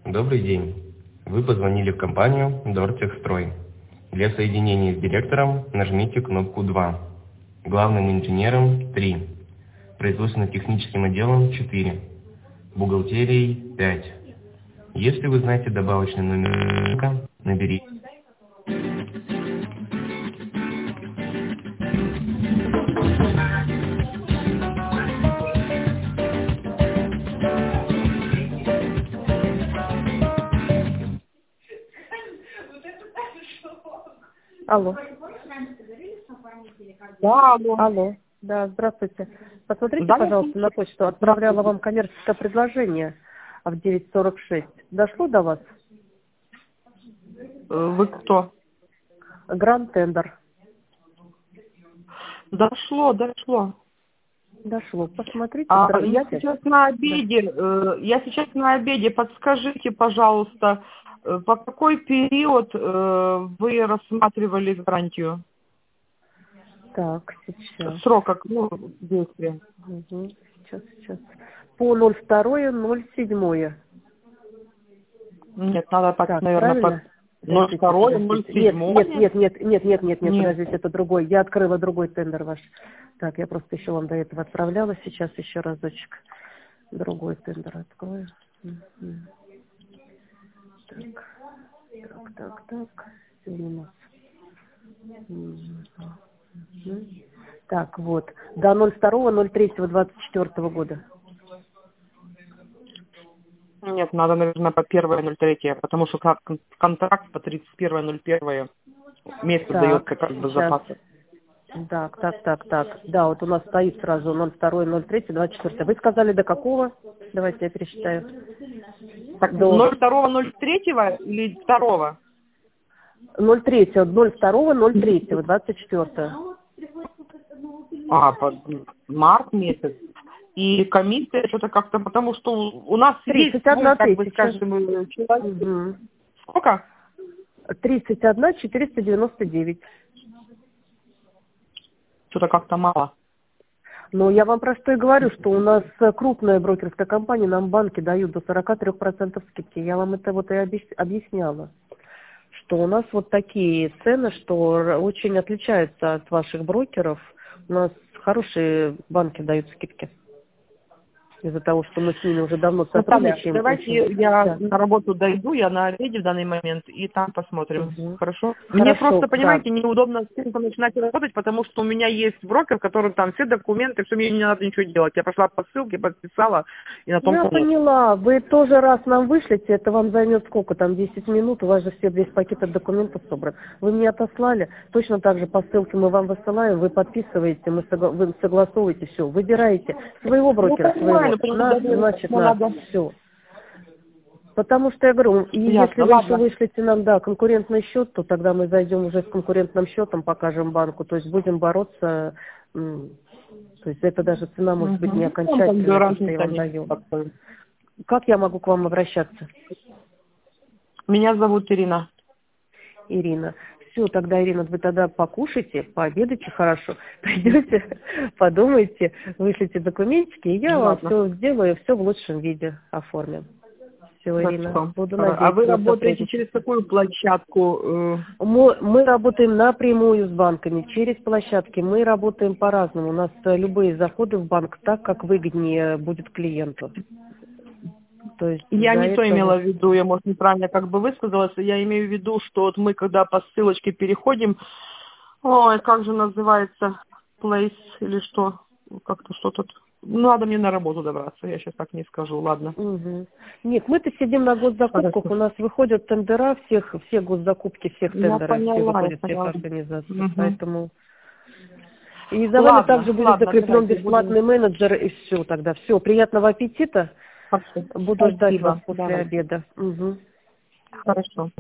Добрый день. Вы позвонили в компанию Дортехстрой. Для соединения с директором нажмите кнопку 2. Главным инженером 3. Производственно-техническим отделом 4. Бухгалтерией 5. Если вы знаете добавочный номер, наберите. Алло. Да, алло. Алло. Да, здравствуйте. Посмотрите, Да, пожалуйста, на почту. Отправляла вам коммерческое предложение в 9:46. Дошло до вас? Вы кто? Гранд Тендер. Дошло. Дошло. Посмотрите. Я сейчас на обеде. Я сейчас на обеде. Подскажите, пожалуйста, по какой период вы рассматривали гарантию? Так, сейчас. Срок, действия. Угу. Сейчас. По 02.07. Нет, надо так, наверное, правильно? по 02.07. Нет, подождите, это другой. Я открыла другой тендер ваш. Так, я просто еще вам до этого отправляла. Сейчас еще разочек. Другой тендер открою. Угу. Так. Сегодня у нас. Угу. Так, вот. До 02.03.24 года. Нет, надо, наверное, по 1.03, потому что контракт по 31.01 месяц дается как бы запасы. Так. Да, вот у нас стоит сразу 02.03.24. Вы сказали до какого? Давайте я пересчитаю. Так, до 02.03 или 2? 02.03.24. Март месяц. И комиссия что-то как-то, потому что у нас 31 есть, как бы тысяча. скажем, человек. Угу. Сколько? 31 499. Что-то как-то мало. Ну, я вам про что и говорю, что у нас крупная брокерская компания, нам банки дают до 43% скидки. Я вам это вот и объясняла, что у нас вот такие цены, что очень отличаются от ваших брокеров. У нас хорошие банки дают скидки. Из-за того, что мы с ними уже давно сотрудничаем. Давайте я на работу дойду, я на обеде в данный момент, и там посмотрим. Угу. Хорошо? Мне просто, понимаете, неудобно с кем-то начинать работать, потому что у меня есть брокер, который там все документы, все, мне не надо ничего делать. Я пошла по ссылке, подписала, и на том Я поняла. Вы тоже раз нам вышлите, это вам займет сколько там, 10 минут, у вас же весь пакет документов собран. Вы мне отослали, точно так же по ссылке мы вам высылаем, вы подписываете, вы согласовываете, все, выбираете своего брокера, своего. Значит, надо все. Потому что я говорю, и если вы еще вышлите нам, конкурентный счет, то тогда мы зайдем уже с конкурентным счетом, покажем банку, то есть будем бороться, то есть это даже цена может быть не окончательная, что я вам даю. Как я могу к вам обращаться? Меня зовут Ирина. Ирина. Все, тогда, Ирина, вы тогда покушайте, пообедайте хорошо, пойдете, подумайте, вышлите документики, и я вам все сделаю, все в лучшем виде оформим. Все, Ирина, буду надеяться. А вы работаете через какую площадку? Мы работаем напрямую с банками, через площадки. Мы работаем по-разному. У нас любые заходы в банк так, как выгоднее будет клиенту. То есть я не то имела в виду, я, может, неправильно как бы высказалась, я имею в виду, что вот мы, когда по ссылочке переходим, как же называется, place или что, как-то что-то, надо мне на работу добраться, я сейчас так не скажу, ладно. Угу. Нет, мы-то сидим на госзакупках, у нас выходят тендера, все госзакупки, всех тендеров, все выходят, всех организаций, поэтому... И за вами также будет закреплен бесплатный менеджер, и все тогда. Все, приятного аппетита. Буду ждать вас после обеда. Угу. Хорошо.